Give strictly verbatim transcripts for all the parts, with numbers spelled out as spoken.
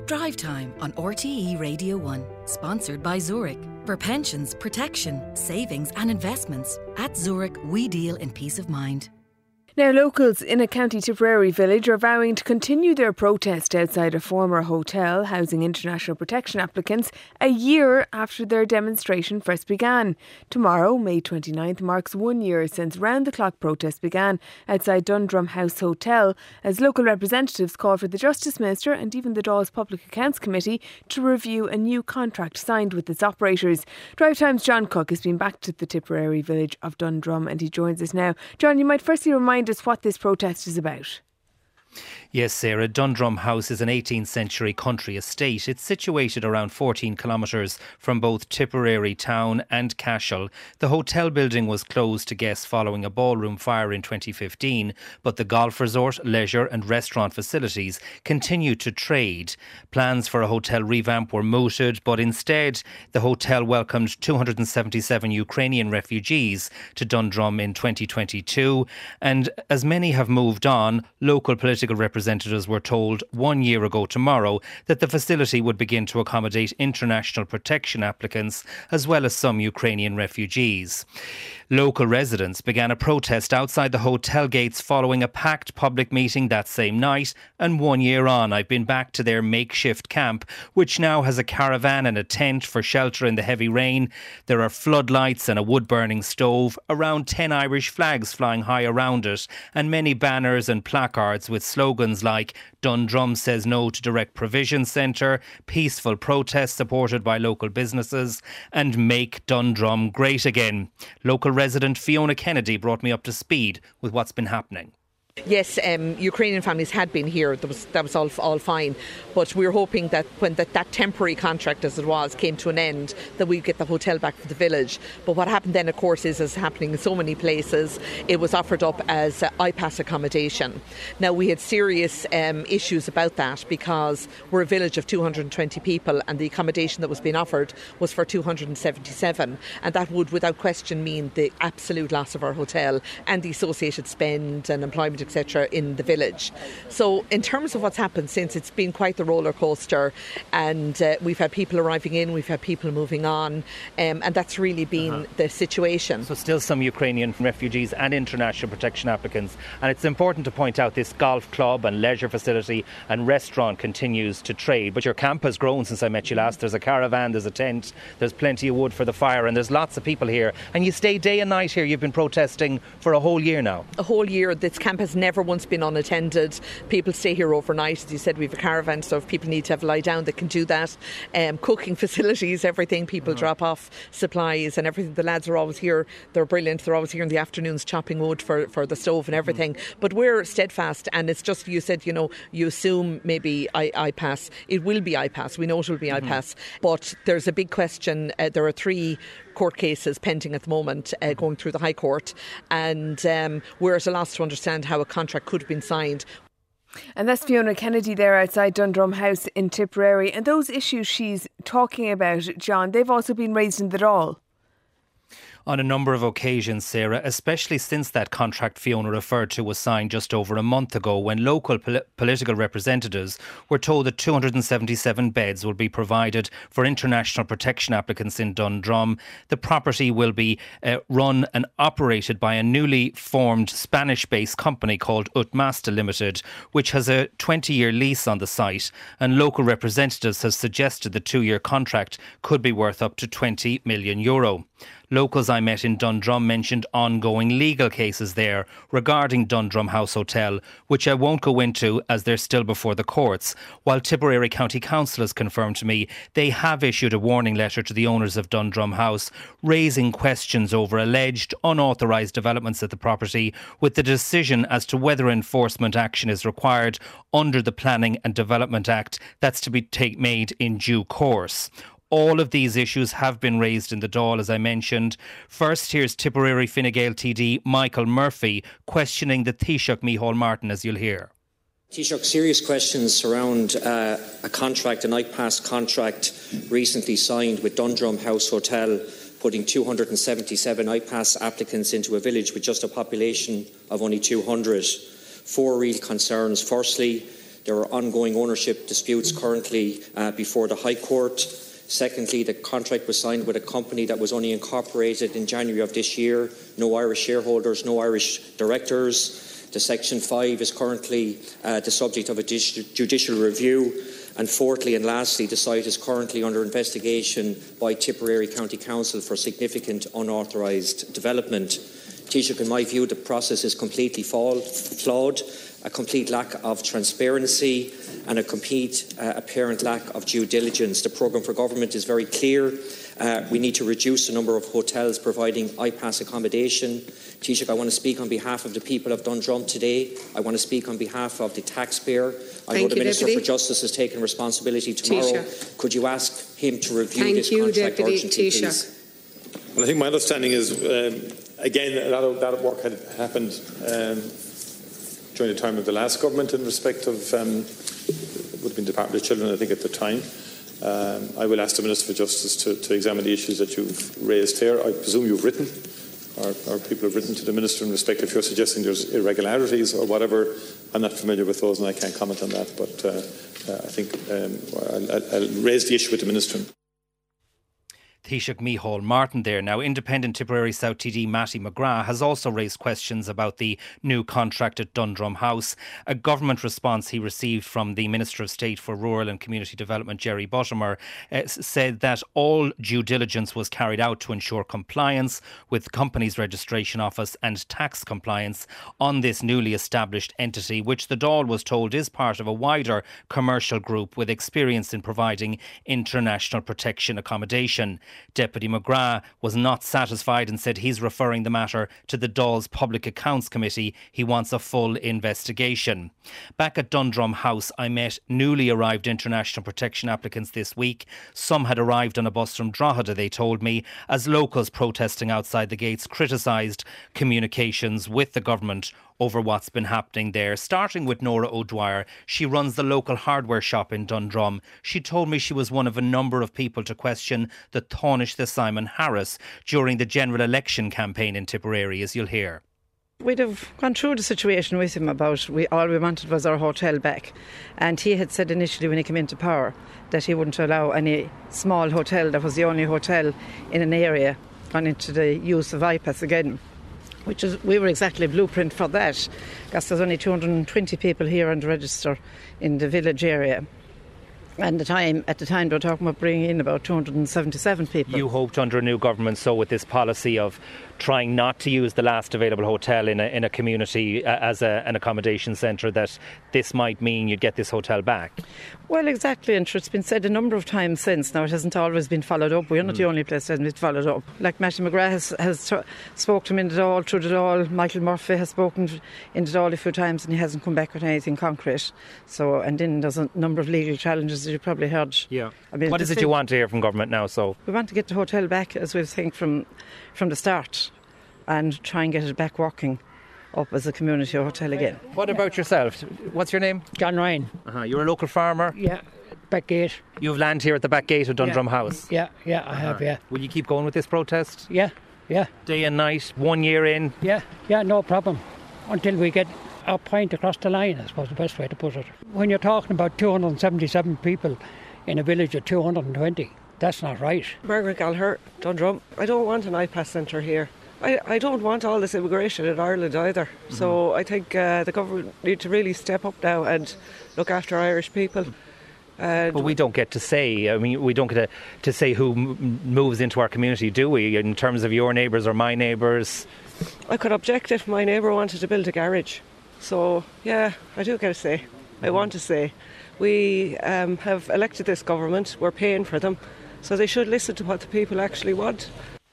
Drive Time on R T E Radio one, sponsored by Zurich. For pensions, protection, savings and investments, at Zurich we deal in peace of mind. Now, locals in a County Tipperary village are vowing to continue their protest outside a former hotel housing international protection applicants a year after their demonstration first began. Tomorrow, May twenty-ninth, marks one year since round-the-clock protests began outside Dundrum House Hotel, as local representatives call for the Justice Minister and even the Dáil's Public Accounts Committee to review a new contract signed with its operators. Drive Time's John Cook has been back to the Tipperary village of Dundrum and he joins us now. John, you might firstly remind us what this protest is about. Yes, Sarah, Dundrum House is an eighteenth century country estate. It's situated around fourteen kilometres from both Tipperary town and Cashel. The hotel building was closed to guests following a ballroom fire in twenty fifteen, but the golf resort, leisure and restaurant facilities continue to trade. Plans for a hotel revamp were mooted, but instead the hotel welcomed two hundred seventy-seven Ukrainian refugees to Dundrum in twenty twenty-two, and as many have moved on, local political representatives Representatives were told one year ago tomorrow that the facility would begin to accommodate international protection applicants as well as some Ukrainian refugees. Local residents began a protest outside the hotel gates following a packed public meeting that same night, and one year on I've been back to their makeshift camp, which now has a caravan and a tent for shelter in the heavy rain. There are floodlights and a wood-burning stove, around ten Irish flags flying high around it, and many banners and placards with slogans like Dundrum says no to direct provision centre, peaceful protest supported by local businesses, and make Dundrum great again. Local resident Fiona Kennedy brought me up to speed with what's been happening. Yes, um, Ukrainian families had been here. That was that was all all fine, but we were hoping that when that, that temporary contract, as it was, came to an end, that we'd get the hotel back for the village. But what happened then, of course, is as happening in so many places, it was offered up as uh, I PAS accommodation. Now we had serious um, issues about that because we're a village of two hundred twenty people, and the accommodation that was being offered was for two hundred seventy-seven, and that would, without question, mean the absolute loss of our hotel and the associated spend and employment, et cetera, in the village. So in terms of what's happened since, it's been quite the roller coaster, and uh, we've had people arriving in, we've had people moving on, um, and that's really been uh-huh. the situation. So still some Ukrainian refugees and international protection applicants, and it's important to point out this golf club and leisure facility and restaurant continues to trade, but your camp has grown since I met you last. There's a caravan, there's a tent, there's plenty of wood for the fire, and there's lots of people here, and you stay day and night here. You've been protesting for a whole year now. A whole year. This camp has never once been unattended. People stay here overnight. As you said, we have a caravan, so if people need to have a lie down, they can do that. Um, cooking facilities, everything. People uh-huh. drop off supplies and everything. The lads are always here. They're brilliant. They're always here in the afternoons chopping wood for, for the stove and everything. Mm. But we're steadfast, and it's just, you said, you know, you assume maybe I, I pass. It will be I PAS. We know it will be mm-hmm. I PAS. But there's a big question. Uh, there are three court cases pending at the moment, uh, going through the High Court, and um, we're at a loss to understand how a contract could have been signed. And that's Fiona Kennedy there outside Dundrum House in Tipperary. And those issues she's talking about, John, they've also been raised in the Dáil. On a number of occasions, Sarah, especially since that contract Fiona referred to was signed just over a month ago, when local pol- political representatives were told that two hundred seventy-seven beds will be provided for international protection applicants in Dundrum. The property will be uh, run and operated by a newly formed Spanish-based company called Utmasta Limited, which has a twenty-year lease on the site, and local representatives have suggested the two-year contract could be worth up to twenty million euro. Locals I met in Dundrum mentioned ongoing legal cases there regarding Dundrum House Hotel, which I won't go into as they're still before the courts, while Tipperary County Council has confirmed to me they have issued a warning letter to the owners of Dundrum House, raising questions over alleged unauthorised developments at the property, with the decision as to whether enforcement action is required under the Planning and Development Act that's to be take made in due course. All of these issues have been raised in the Dáil, as I mentioned. First, here's Tipperary Fine Gael T D Michael Murphy questioning the Taoiseach Micheál Martin, as you'll hear. Taoiseach, serious questions surround uh, a contract, an I PAS contract recently signed with Dundrum House Hotel, putting two hundred seventy-seven I PAS applicants into a village with just a population of only two hundred. Four real concerns. Firstly, There are ongoing ownership disputes currently uh, before the High Court. Secondly, the contract was signed with a company that was only incorporated in January of this year. No Irish shareholders, no Irish directors. The Section five is currently uh, the subject of a judicial review. And fourthly and lastly, the site is currently under investigation by Tipperary County Council for significant unauthorised development. Taoiseach, in my view, the process is completely flawed, a complete lack of transparency and a complete uh, apparent lack of due diligence. The programme for government is very clear. Uh, we need to reduce the number of hotels providing I PASS accommodation. Taoiseach, I want to speak on behalf of the people of Dundrum today. I want to speak on behalf of the taxpayer. I Thank know the you, Minister Deputy. for Justice has taken responsibility tomorrow. Taoiseach. Could you ask him to review Thank this you, contract Deputy. urgently, Taoiseach. please? Well, I think my understanding is, um, again, a lot of that work had happened um, during the time of the last government in respect of, um, it would have been Department of Children, I think, at the time. Um, I will ask the Minister for Justice to, to examine the issues that you've raised here. I presume you've written, or, or people have written to the Minister in respect if you're suggesting there's irregularities or whatever. I'm not familiar with those and I can't comment on that, but uh, uh, I think um, I'll, I'll raise the issue with the Minister. Taoiseach Micheál Martin there. Now, independent Tipperary South T D Matty McGrath has also raised questions about the new contract at Dundrum House. A government response he received from the Minister of State for Rural and Community Development, Jerry Buttimer, uh, said that all due diligence was carried out to ensure compliance with the Companies Registration Office and tax compliance on this newly established entity, which the Dáil was told is part of a wider commercial group with experience in providing international protection accommodation. Deputy McGrath was not satisfied and said he's referring the matter to the Dáil's Public Accounts Committee. He wants a full investigation. Back at Dundrum House, I met newly arrived international protection applicants this week. Some had arrived on a bus from Drogheda, they told me, as locals protesting outside the gates criticised communications with the government over what's been happening there. Starting with Nora O'Dwyer, she runs the local hardware shop in Dundrum. She told me she was one of a number of people to question the Tánaiste the Simon Harris during the general election campaign in Tipperary, as you'll hear. We'd have gone through the situation with him about we all we wanted was our hotel back, and he had said initially when he came into power that he wouldn't allow any small hotel that was the only hotel in an area gone into the use of I PASS again, which is we were exactly a blueprint for that, because there's only two hundred twenty people here on the register in the village area. And the time, at the time, they were talking about bringing in about two hundred seventy-seven people. You hoped under a new government, so with this policy of trying not to use the last available hotel in a, in a community uh, as a, an accommodation centre, that this might mean you'd get this hotel back? Well, exactly, and it's been said a number of times since. Now, it hasn't always been followed up. We're not mm. the only place that hasn't been followed up. Like Matty McGrath has, has t- spoke to him in the Dáil, through the Dáil. Michael Murphy has spoken in the Dáil a few times and he hasn't come back with anything concrete. So, and then there's a number of legal challenges that you probably heard. Yeah. I mean, what is it you want to hear from government now? So we want to get the hotel back, as we think, from from the start, and try and get it back working up as a community hotel again. What about yourself? What's your name? John Ryan. Uh-huh. You're a local farmer? Yeah, back gate. You have land here at the back gate of Dundrum yeah. House? Yeah, yeah, I uh-huh. have, yeah. Will you keep going with this protest? Yeah, yeah. Day and night, one year in? Yeah, yeah, no problem. Until we get our point across the line, I suppose the best way to put it. When you're talking about two hundred seventy-seven people in a village of two hundred twenty, that's not right. Margaret Gallagher, Dundrum. I don't want an I PASS centre here. I, I don't want all this immigration in Ireland either. Mm-hmm. So I think uh, the government need to really step up now and look after Irish people. And but we don't get to say, I mean, we don't get to, to say who m- moves into our community, do we, in terms of your neighbours or my neighbours? I could object if my neighbour wanted to build a garage. So, yeah, I do get a say. I want to say. We um, have elected this government, we're paying for them, so they should listen to what the people actually want.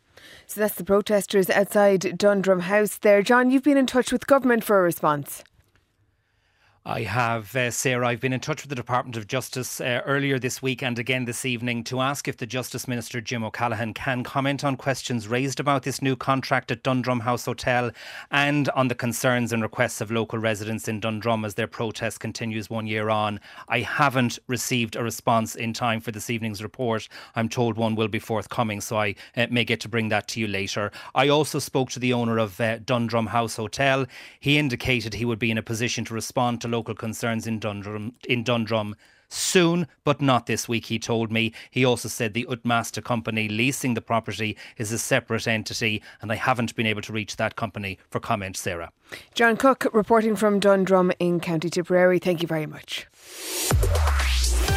So that's the protesters outside Dundrum House there. John, you've been in touch with government for a response. I have, uh, Sarah. I've been in touch with the Department of Justice uh, earlier this week and again this evening to ask if the Justice Minister, Jim O'Callaghan, can comment on questions raised about this new contract at Dundrum House Hotel and on the concerns and requests of local residents in Dundrum as their protest continues one year on. I haven't received a response in time for this evening's report. I'm told one will be forthcoming, so I uh, may get to bring that to you later. I also spoke to the owner of uh, Dundrum House Hotel. He indicated he would be in a position to respond to local concerns in Dundrum, in Dundrum soon, but not this week, he told me. He also said the Utmasta company leasing the property is a separate entity, and I haven't been able to reach that company for comment, Sarah. John Cook reporting from Dundrum in County Tipperary. Thank you very much.